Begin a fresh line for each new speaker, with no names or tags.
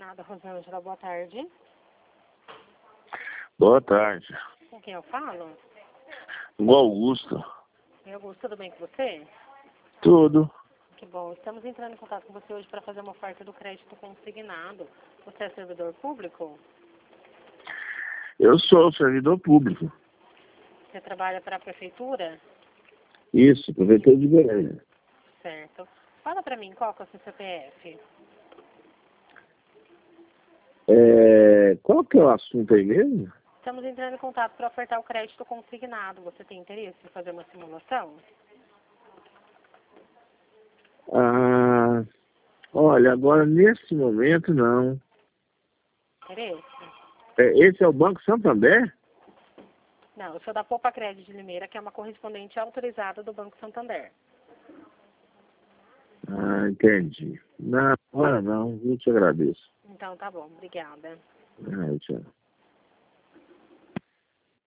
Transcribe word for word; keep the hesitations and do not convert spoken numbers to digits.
Obrigada, Rosângela. Boa tarde.
Boa tarde.
Com quem eu falo?
O Augusto.
Oi, Augusto, tudo bem com você?
Tudo.
Que bom. Estamos entrando em contato com você hoje para fazer uma oferta do crédito consignado. Você é servidor público?
Eu sou servidor público.
Você trabalha para a prefeitura?
Isso, prefeitura de Goiânia.
Certo. Fala para mim, qual que é o seu C P F?
É, qual que é o assunto aí mesmo?
Estamos entrando em contato para ofertar o crédito consignado. Você tem interesse em fazer uma simulação?
Ah, olha, agora nesse momento não.
Interesse?
É, esse é o Banco Santander?
Não, eu sou da Poupa Crédito de Limeira, que é uma correspondente autorizada do Banco Santander.
Ah, entendi. Não, agora não. Eu te agradeço.
Então tá bom, obrigada.
Ah, tchau.